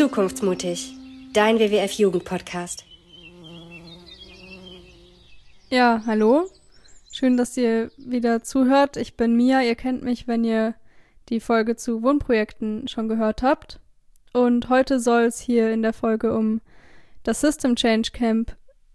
Zukunftsmutig, dein WWF-Jugend-Podcast. Ja, hallo. Schön, dass ihr wieder zuhört. Ich bin Mia. Ihr kennt mich, wenn ihr die Folge zu Wohnprojekten schon gehört habt. Und heute soll es hier in der Folge um das System Change Camp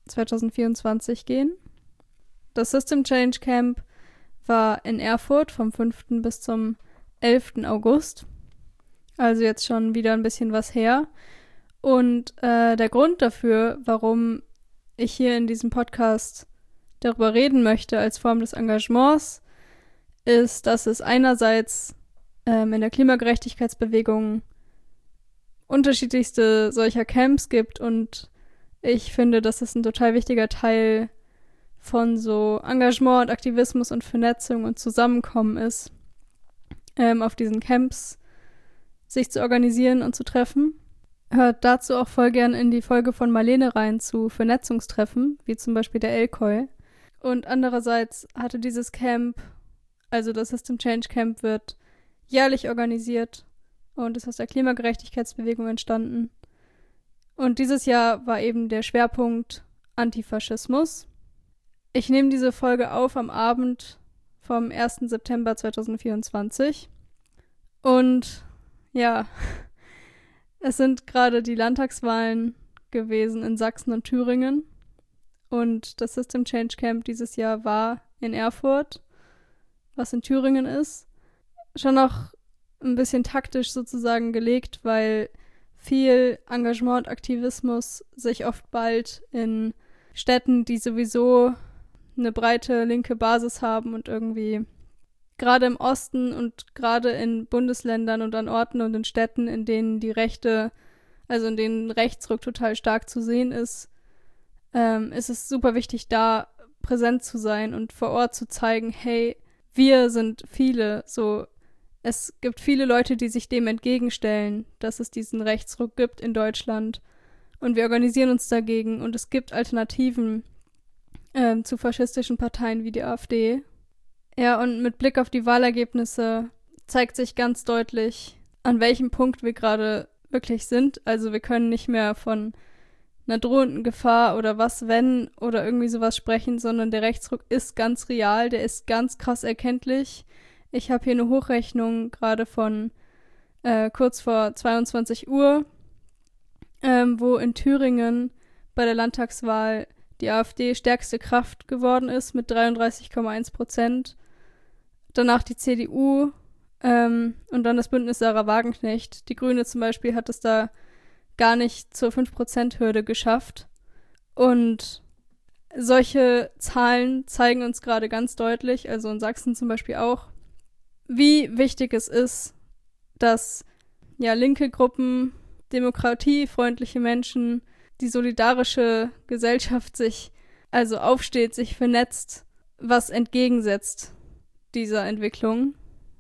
2024 gehen. Das System Change Camp war in Erfurt vom 5. bis zum 11. August. Also jetzt schon wieder ein bisschen was her. Und der Grund dafür, warum ich hier in diesem Podcast darüber reden möchte als Form des Engagements, ist, dass es einerseits in der Klimagerechtigkeitsbewegung unterschiedlichste solcher Camps gibt und ich finde, dass es ein total wichtiger Teil von so Engagement und Aktivismus und Vernetzung und Zusammenkommen ist, auf diesen Camps sich zu organisieren und zu treffen. Hört dazu auch voll gern in die Folge von Marlene rein zu Vernetzungstreffen, wie zum Beispiel der Elkoi. Und andererseits hatte dieses Camp, also das System Change Camp, wird jährlich organisiert und ist aus der Klimagerechtigkeitsbewegung entstanden. Und dieses Jahr war eben der Schwerpunkt Antifaschismus. Ich nehme diese Folge auf am Abend vom 1. September 2024. Und ja, es sind gerade die Landtagswahlen gewesen in Sachsen und Thüringen. Und das System Change Camp dieses Jahr war in Erfurt, was in Thüringen ist. Schon noch ein bisschen taktisch sozusagen gelegt, weil viel Engagement und Aktivismus sich oft bald in Städten, die sowieso eine breite linke Basis haben und irgendwie gerade im Osten und gerade in Bundesländern und an Orten und in Städten, in denen die Rechte, also in denen Rechtsruck total stark zu sehen ist es super wichtig, da präsent zu sein und vor Ort zu zeigen, hey, wir sind viele, so, es gibt viele Leute, die sich dem entgegenstellen, dass es diesen Rechtsruck gibt in Deutschland und wir organisieren uns dagegen und es gibt Alternativen zu faschistischen Parteien wie die AfD. Ja, und mit Blick auf die Wahlergebnisse zeigt sich ganz deutlich, an welchem Punkt wir gerade wirklich sind. Also wir können nicht mehr von einer drohenden Gefahr oder was wenn oder irgendwie sowas sprechen, sondern der Rechtsruck ist ganz real, der ist ganz krass erkenntlich. Ich habe hier eine Hochrechnung gerade von kurz vor 22 Uhr, wo in Thüringen bei der Landtagswahl die AfD stärkste Kraft geworden ist mit 33,1%. Danach die CDU und dann das Bündnis Sarah Wagenknecht. Die Grüne zum Beispiel hat es da gar nicht zur 5%-Hürde geschafft. Und solche Zahlen zeigen uns gerade ganz deutlich, also in Sachsen zum Beispiel auch, wie wichtig es ist, dass ja linke Gruppen, demokratiefreundliche Menschen, die solidarische Gesellschaft sich also aufsteht, sich vernetzt, was entgegensetzt dieser Entwicklung.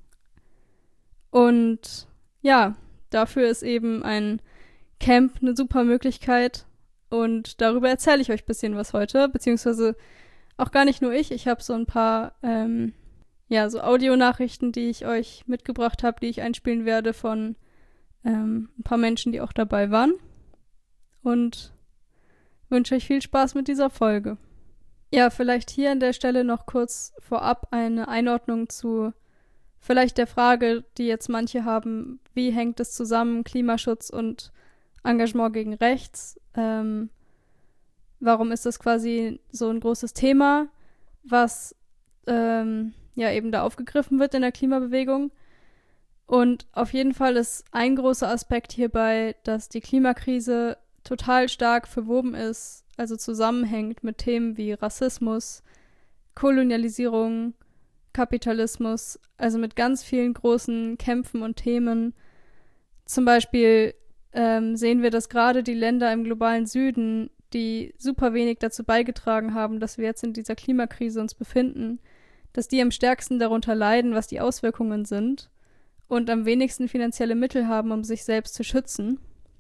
Und ja, dafür ist eben ein Camp eine super Möglichkeit und darüber erzähle ich euch ein bisschen was heute, beziehungsweise auch gar nicht nur ich habe so ein paar so Audionachrichten, die ich euch mitgebracht habe, die ich einspielen werde von ein paar Menschen, die auch dabei waren und wünsche euch viel Spaß mit dieser Folge. Ja, vielleicht hier an der Stelle noch kurz vorab eine Einordnung zu vielleicht der Frage, die jetzt manche haben, wie hängt es zusammen, Klimaschutz und Engagement gegen rechts? Warum ist das quasi so ein großes Thema, was eben da aufgegriffen wird in der Klimabewegung? Und auf jeden Fall ist ein großer Aspekt hierbei, dass die Klimakrise total stark verwoben ist, also zusammenhängt mit Themen wie Rassismus, Kolonialisierung, Kapitalismus, also mit ganz vielen großen Kämpfen und Themen. Zum Beispiel sehen wir, dass gerade die Länder im globalen Süden, die super wenig dazu beigetragen haben, dass wir jetzt in dieser Klimakrise uns befinden, dass die am stärksten darunter leiden, was die Auswirkungen sind und am wenigsten finanzielle Mittel haben, um sich selbst zu schützen.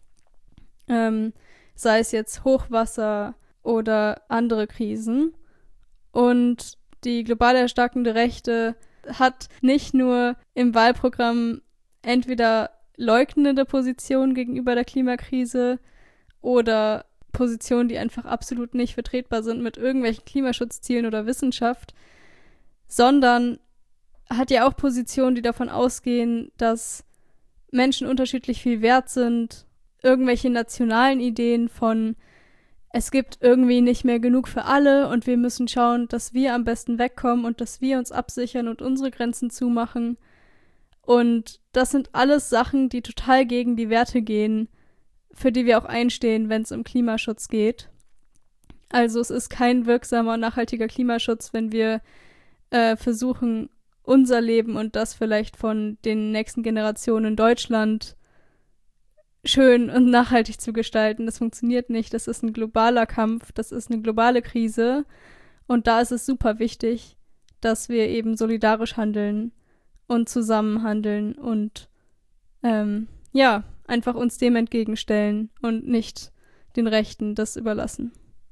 Sei es jetzt Hochwasser oder andere Krisen. Und die global erstarkende Rechte hat nicht nur im Wahlprogramm entweder leugnende Positionen gegenüber der Klimakrise oder Positionen, die einfach absolut nicht vertretbar sind mit irgendwelchen Klimaschutzzielen oder Wissenschaft, sondern hat ja auch Positionen, die davon ausgehen, dass Menschen unterschiedlich viel wert sind, irgendwelche nationalen Ideen von es gibt irgendwie nicht mehr genug für alle und wir müssen schauen, dass wir am besten wegkommen und dass wir uns absichern und unsere Grenzen zumachen. Und das sind alles Sachen, die total gegen die Werte gehen, für die wir auch einstehen, wenn es um Klimaschutz geht. Also es ist kein wirksamer, nachhaltiger Klimaschutz, wenn wir versuchen, unser Leben und das vielleicht von den nächsten Generationen in Deutschland schön und nachhaltig zu gestalten. Das funktioniert nicht. Das ist ein globaler Kampf, das ist eine globale Krise. Und da ist es super wichtig, dass wir eben solidarisch handeln und zusammen handeln und einfach uns dem entgegenstellen und nicht den Rechten das überlassen.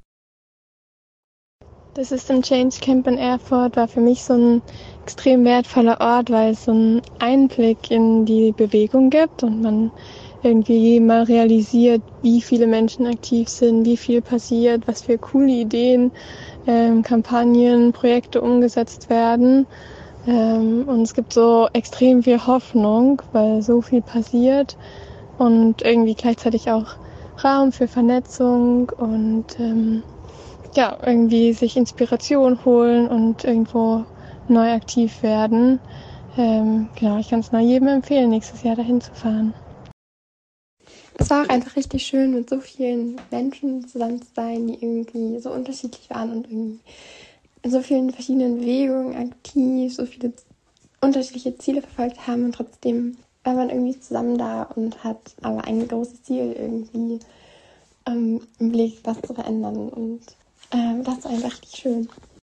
Das System Change Camp in Erfurt war für mich so ein extrem wertvoller Ort, weil es so einen Einblick in die Bewegung gibt und man irgendwie mal realisiert, wie viele Menschen aktiv sind, wie viel passiert, was für coole Ideen, Kampagnen, Projekte umgesetzt werden. Und es gibt so extrem viel Hoffnung, weil so viel passiert und irgendwie gleichzeitig auch Raum für Vernetzung und irgendwie sich Inspiration holen und irgendwo neu aktiv werden. Ich kann es nur jedem empfehlen, nächstes Jahr dahin zu fahren. Es war auch einfach richtig schön, mit so vielen Menschen zusammen zu sein, die irgendwie so unterschiedlich waren und irgendwie in so vielen verschiedenen Bewegungen aktiv, so viele unterschiedliche Ziele verfolgt haben und trotzdem war man irgendwie zusammen da und hat aber ein großes Ziel irgendwie im Blick, was zu verändern und das war einfach richtig schön.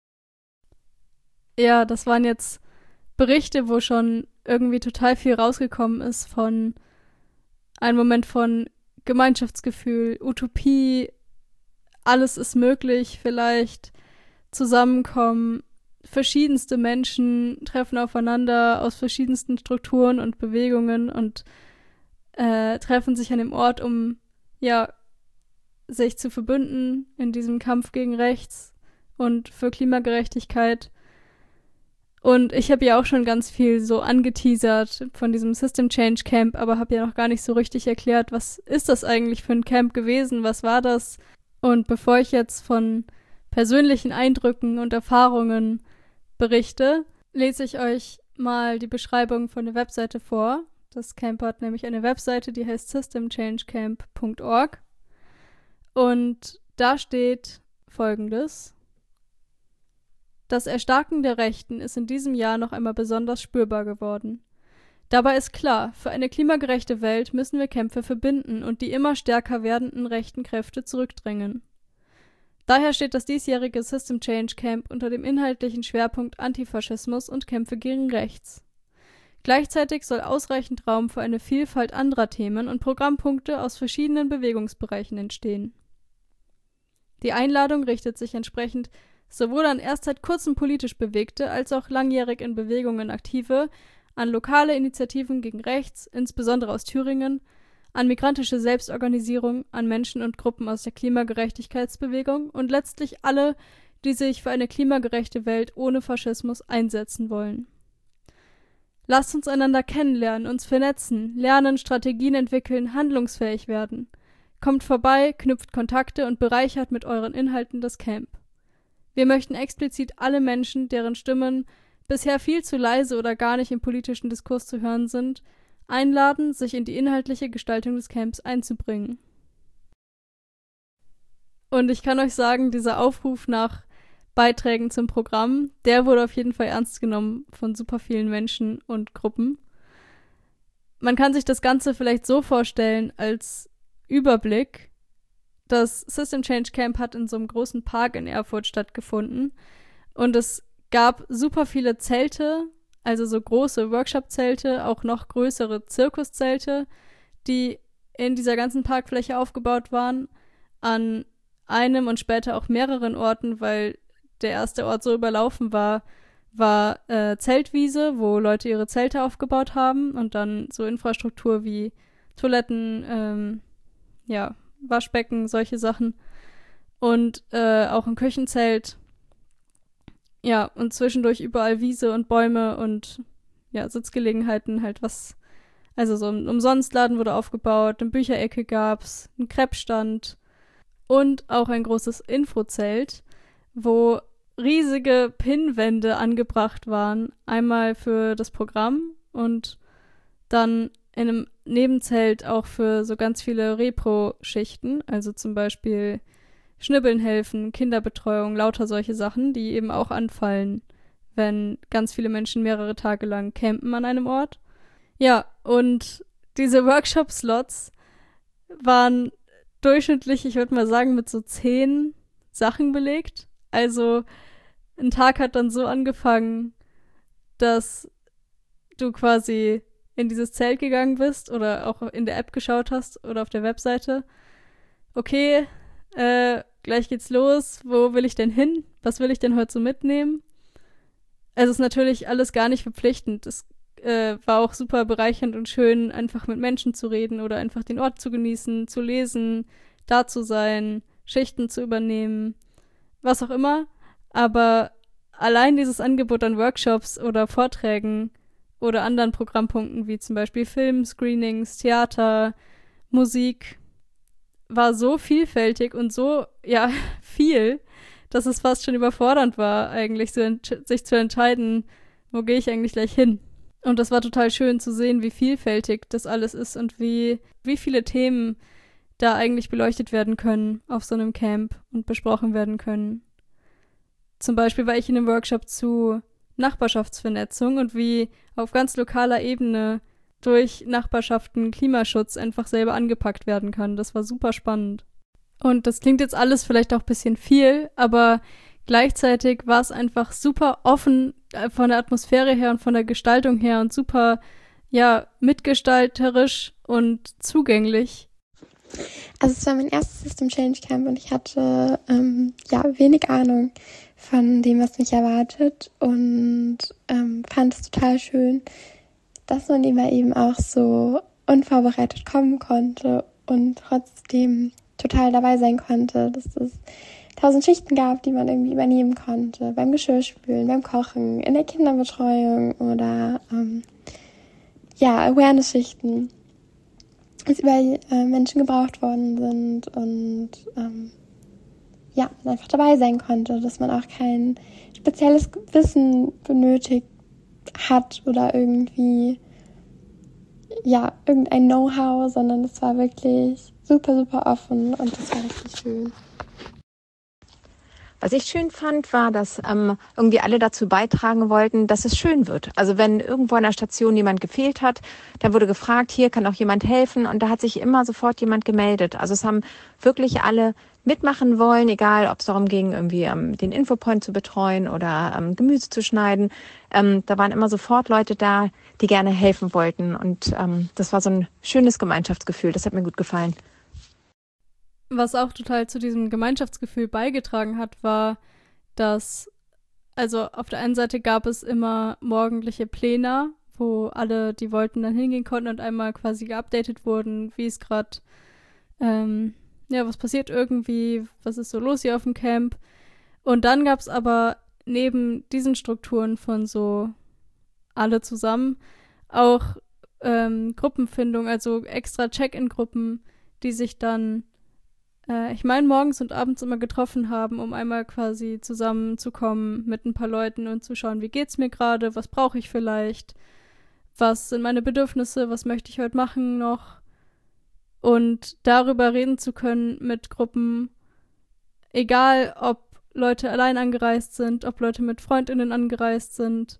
Ja, das waren jetzt Berichte, wo schon irgendwie total viel rausgekommen ist von einem Moment von Gemeinschaftsgefühl, Utopie, alles ist möglich, vielleicht zusammenkommen, verschiedenste Menschen treffen aufeinander aus verschiedensten Strukturen und Bewegungen und treffen sich an dem Ort, um sich zu verbünden in diesem Kampf gegen rechts und für Klimagerechtigkeit. Und ich habe ja auch schon ganz viel so angeteasert von diesem System Change Camp, aber habe ja noch gar nicht so richtig erklärt, was ist das eigentlich für ein Camp gewesen, was war das? Und bevor ich jetzt von persönlichen Eindrücken und Erfahrungen berichte, lese ich euch mal die Beschreibung von der Webseite vor. Das Camp hat nämlich eine Webseite, die heißt systemchangecamp.org. Und da steht Folgendes: Das Erstarken der Rechten ist in diesem Jahr noch einmal besonders spürbar geworden. Dabei ist klar, für eine klimagerechte Welt müssen wir Kämpfe verbinden und die immer stärker werdenden rechten Kräfte zurückdrängen. Daher steht das diesjährige System Change Camp unter dem inhaltlichen Schwerpunkt Antifaschismus und Kämpfe gegen Rechts. Gleichzeitig soll ausreichend Raum für eine Vielfalt anderer Themen und Programmpunkte aus verschiedenen Bewegungsbereichen entstehen. Die Einladung richtet sich entsprechend sowohl an erst seit kurzem politisch Bewegte als auch langjährig in Bewegungen Aktive, an lokale Initiativen gegen Rechts, insbesondere aus Thüringen, an migrantische Selbstorganisierung, an Menschen und Gruppen aus der Klimagerechtigkeitsbewegung und letztlich alle, die sich für eine klimagerechte Welt ohne Faschismus einsetzen wollen. Lasst uns einander kennenlernen, uns vernetzen, lernen, Strategien entwickeln, handlungsfähig werden. Kommt vorbei, knüpft Kontakte und bereichert mit euren Inhalten das Camp. Wir möchten explizit alle Menschen, deren Stimmen bisher viel zu leise oder gar nicht im politischen Diskurs zu hören sind, einladen, sich in die inhaltliche Gestaltung des Camps einzubringen. Und ich kann euch sagen, dieser Aufruf nach Beiträgen zum Programm, der wurde auf jeden Fall ernst genommen von super vielen Menschen und Gruppen. Man kann sich das Ganze vielleicht so vorstellen als Überblick. Das System Change Camp hat in so einem großen Park in Erfurt stattgefunden und es gab super viele Zelte, also so große Workshop-Zelte, auch noch größere Zirkuszelte, die in dieser ganzen Parkfläche aufgebaut waren, an einem und später auch mehreren Orten, weil der erste Ort so überlaufen war, war Zeltwiese, wo Leute ihre Zelte aufgebaut haben und dann so Infrastruktur wie Toiletten, Waschbecken, solche Sachen. Und auch ein Küchenzelt. Ja, und zwischendurch überall Wiese und Bäume und ja, Sitzgelegenheiten halt was. Also so ein Umsonstladen wurde aufgebaut, eine Bücherecke gab's, einen Crepe-Stand und auch ein großes Infozelt, wo riesige Pinnwände angebracht waren. Einmal für das Programm und dann in einem Nebenzelt auch für so ganz viele Repro-Schichten, also zum Beispiel Schnibbeln helfen, Kinderbetreuung, lauter solche Sachen, die eben auch anfallen, wenn ganz viele Menschen mehrere Tage lang campen an einem Ort. Ja, und diese Workshop-Slots waren durchschnittlich, ich würde mal sagen, mit so 10 Sachen belegt. Also ein Tag hat dann so angefangen, dass du quasi in dieses Zelt gegangen bist oder auch in der App geschaut hast oder auf der Webseite. Okay, gleich geht's los. Wo will ich denn hin? Was will ich denn heute so mitnehmen? Also es ist natürlich alles gar nicht verpflichtend. Es war auch super bereichernd und schön, einfach mit Menschen zu reden oder einfach den Ort zu genießen, zu lesen, da zu sein, Schichten zu übernehmen, was auch immer. Aber allein dieses Angebot an Workshops oder Vorträgen oder anderen Programmpunkten wie zum Beispiel Film, Screenings, Theater, Musik war so vielfältig und so, ja, viel, dass es fast schon überfordernd war, eigentlich sich zu entscheiden, wo gehe ich eigentlich gleich hin. Und das war total schön zu sehen, wie vielfältig das alles ist und wie viele Themen da eigentlich beleuchtet werden können auf so einem Camp und besprochen werden können. Zum Beispiel war ich in einem Workshop zu Nachbarschaftsvernetzung und wie auf ganz lokaler Ebene durch Nachbarschaften Klimaschutz einfach selber angepackt werden kann. Das war super spannend. Und das klingt jetzt alles vielleicht auch ein bisschen viel, aber gleichzeitig war es einfach super offen von der Atmosphäre her und von der Gestaltung her und super, ja, mitgestalterisch und zugänglich. Also es war mein erstes System Change Camp und ich hatte wenig Ahnung von dem, was mich erwartet und fand es total schön, dass man immer eben auch so unvorbereitet kommen konnte und trotzdem total dabei sein konnte, dass es 1000 Schichten gab, die man irgendwie übernehmen konnte, beim Geschirrspülen, beim Kochen, in der Kinderbetreuung oder Awareness-Schichten, dass überall Menschen gebraucht worden sind und man einfach dabei sein konnte, dass man auch kein spezielles Wissen benötigt hat oder irgendwie irgendein Know-how, sondern es war wirklich super, super offen und das war richtig schön. Was ich schön fand, war, dass irgendwie alle dazu beitragen wollten, dass es schön wird. Also wenn irgendwo an der Station jemand gefehlt hat, dann wurde gefragt, hier kann auch jemand helfen und da hat sich immer sofort jemand gemeldet. Also es haben wirklich alle mitmachen wollen, egal ob es darum ging, irgendwie den Infopoint zu betreuen oder Gemüse zu schneiden. Da waren immer sofort Leute da, die gerne helfen wollten und das war so ein schönes Gemeinschaftsgefühl. Das hat mir gut gefallen. Was auch total zu diesem Gemeinschaftsgefühl beigetragen hat, war, dass, also auf der einen Seite gab es immer morgendliche Pläne, wo alle, die wollten, dann hingehen konnten und einmal quasi geupdatet wurden, wie es gerade, was passiert irgendwie, was ist so los hier auf dem Camp. Und dann gab es aber neben diesen Strukturen von so alle zusammen auch Gruppenfindung, also extra Check-in-Gruppen, die sich dann morgens und abends immer getroffen haben, um einmal quasi zusammenzukommen mit ein paar Leuten und zu schauen, wie geht's mir gerade, was brauche ich vielleicht, was sind meine Bedürfnisse, was möchte ich heute machen noch und darüber reden zu können mit Gruppen, egal ob Leute allein angereist sind, ob Leute mit FreundInnen angereist sind,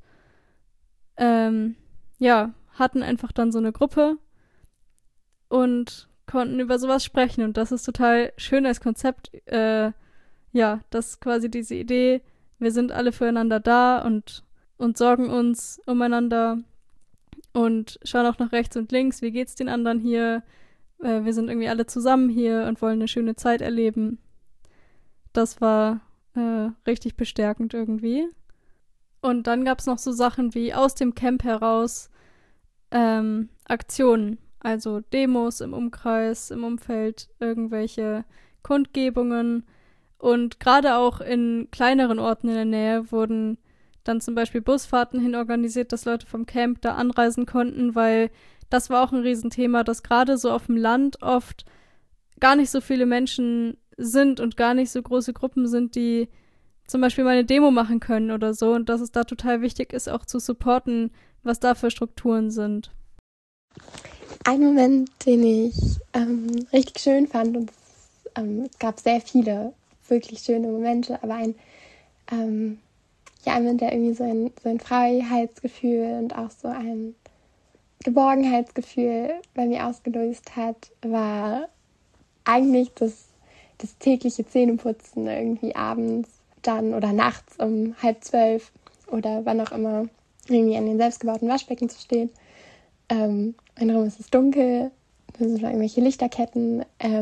hatten einfach dann so eine Gruppe und konnten über sowas sprechen und das ist total schön als Konzept, dass quasi diese Idee, wir sind alle füreinander da und sorgen uns umeinander und schauen auch nach rechts und links, wie geht's den anderen hier, wir sind irgendwie alle zusammen hier und wollen eine schöne Zeit erleben. Das war richtig bestärkend irgendwie. Und dann gab es noch so Sachen wie aus dem Camp heraus Aktionen, also Demos im Umkreis, im Umfeld, irgendwelche Kundgebungen. Und gerade auch in kleineren Orten in der Nähe wurden dann zum Beispiel Busfahrten hin organisiert, dass Leute vom Camp da anreisen konnten, weil das war auch ein Riesenthema, dass gerade so auf dem Land oft gar nicht so viele Menschen sind und gar nicht so große Gruppen sind, die zum Beispiel mal eine Demo machen können oder so, und dass es da total wichtig ist, auch zu supporten, was da für Strukturen sind. Ein Moment, den ich richtig schön fand, und es gab sehr viele wirklich schöne Momente, aber ein Moment, der irgendwie so ein Freiheitsgefühl und auch so ein Geborgenheitsgefühl bei mir ausgelöst hat, war eigentlich das tägliche Zähneputzen irgendwie abends dann oder nachts um 11:30 oder wann auch immer irgendwie an den selbstgebauten Waschbecken zu stehen. Mein Raum ist dunkel, da sind noch irgendwelche Lichterketten,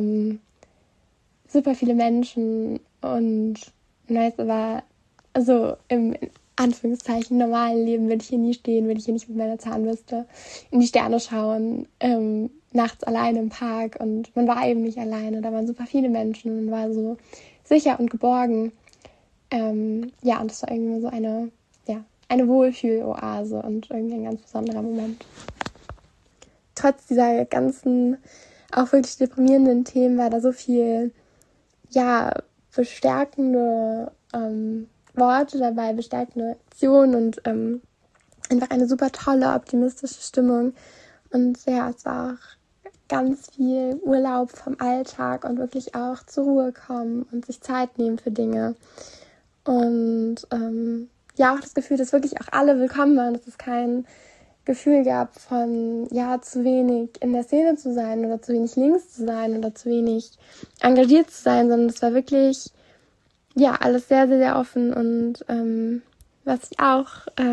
super viele Menschen und nice, aber also im Anführungszeichen normalen Leben würde ich hier nie stehen, würde ich hier nicht mit meiner Zahnbürste in die Sterne schauen, nachts alleine im Park, und man war eben nicht alleine, da waren super viele Menschen und man war so sicher und geborgen. Und das war irgendwie so eine Wohlfühloase und irgendwie ein ganz besonderer Moment. Trotz dieser ganzen, auch wirklich deprimierenden Themen war da so viel, bestärkende Worte dabei, bestärkende Aktionen und einfach eine super tolle, optimistische Stimmung. Und ja, es war auch ganz viel Urlaub vom Alltag und wirklich auch zur Ruhe kommen und sich Zeit nehmen für Dinge. Und auch das Gefühl, dass wirklich auch alle willkommen waren, dass es kein Gefühl gab von, zu wenig in der Szene zu sein oder zu wenig links zu sein oder zu wenig engagiert zu sein, sondern es war wirklich, alles sehr, sehr, sehr offen. Und was ich auch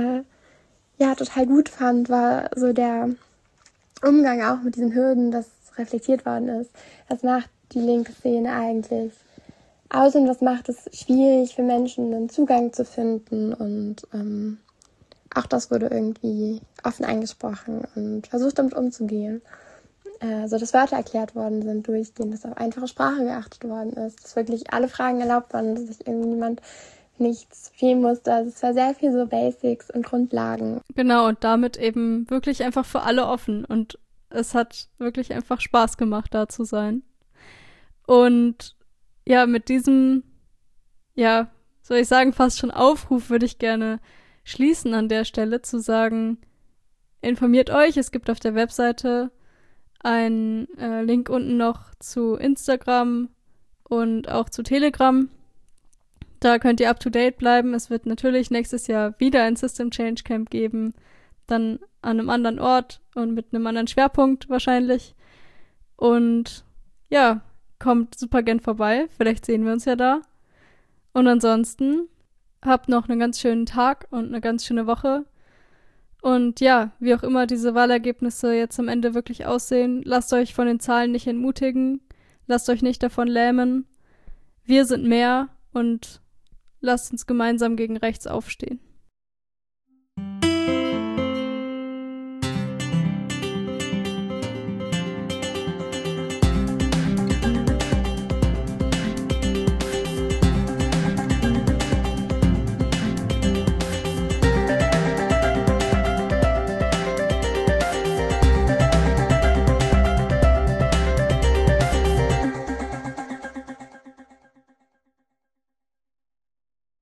total gut fand, war so der Umgang auch mit diesen Hürden, dass reflektiert worden ist. Was macht die linke Szene eigentlich aus und was macht es schwierig für Menschen, einen Zugang zu finden, und auch das wurde irgendwie offen angesprochen und versucht, damit umzugehen. Dass Wörter erklärt worden sind durchgehend, dass auf einfache Sprache geachtet worden ist, dass wirklich alle Fragen erlaubt waren, dass sich irgendwie niemand nichts fehlen musste. Also es war sehr viel so Basics und Grundlagen. Genau, und damit eben wirklich einfach für alle offen. Und es hat wirklich einfach Spaß gemacht, da zu sein. Und mit diesem, soll ich sagen, fast schon Aufruf würde ich gerne schließen an der Stelle, zu sagen, informiert euch, es gibt auf der Webseite einen Link unten noch zu Instagram und auch zu Telegram. Da könnt ihr up to date bleiben. Es wird natürlich nächstes Jahr wieder ein System Change Camp geben, dann an einem anderen Ort und mit einem anderen Schwerpunkt wahrscheinlich. Und kommt super gern vorbei. Vielleicht sehen wir uns ja da. Und ansonsten habt noch einen ganz schönen Tag und eine ganz schöne Woche. Und wie auch immer diese Wahlergebnisse jetzt am Ende wirklich aussehen, lasst euch von den Zahlen nicht entmutigen. Lasst euch nicht davon lähmen. Wir sind mehr und lasst uns gemeinsam gegen rechts aufstehen.